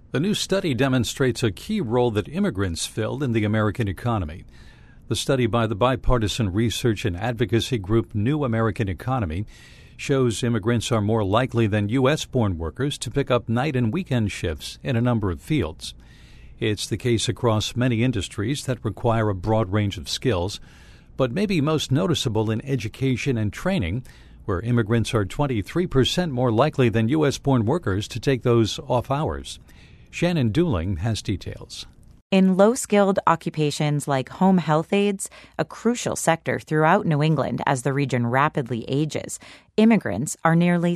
The new study demonstrates a key role that immigrants fill in the American economy. The study by the bipartisan research and advocacy group New American Economy shows immigrants are more likely than U.S.-born workers to pick up night and weekend shifts in a number of fields. It's the case across many industries that require a broad range of skills, but maybe most noticeable in education and training, where immigrants are 23% more likely than U.S.-born workers to take those off hours. Shannon Dooling has details. In low-skilled occupations like home health aides, a crucial sector throughout New England as the region rapidly ages, immigrants are nearly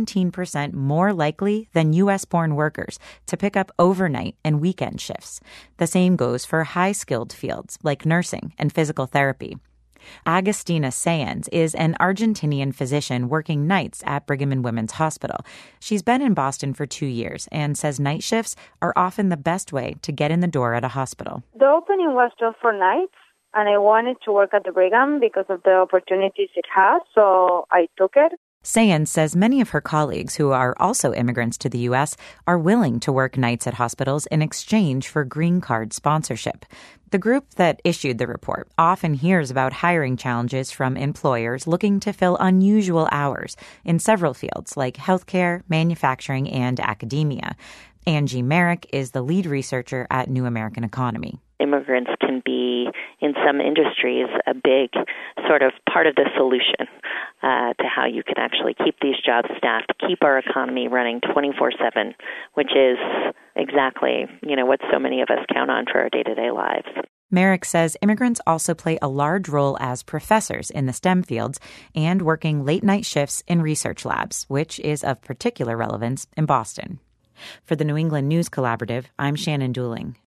17% more likely than U.S.-born workers to pick up overnight and weekend shifts. The same goes for high-skilled fields like nursing and physical therapy. Agustina Sáenz is an Argentinian physician working nights at Brigham and Women's Hospital. She's been in Boston for 2 years and says night shifts are often the best way to get in the door at a hospital. The opening was just for nights, and I wanted to work at the Brigham because of the opportunities it has, so I took it. Sáenz says many of her colleagues who are also immigrants to the U.S. are willing to work nights at hospitals in exchange for green card sponsorship. The group that issued the report often hears about hiring challenges from employers looking to fill unusual hours in several fields like healthcare, manufacturing, and academia. Angie Merrick is the lead researcher at New American Economy. Immigrants can be, in some industries, a big sort of part of the solution to how you can actually keep these jobs staffed, keep our economy running 24/7, which is exactly, what so many of us count on for our day-to-day lives. Merrick says immigrants also play a large role as professors in the STEM fields and working late-night shifts in research labs, which is of particular relevance in Boston. For the New England News Collaborative, I'm Shannon Dooling.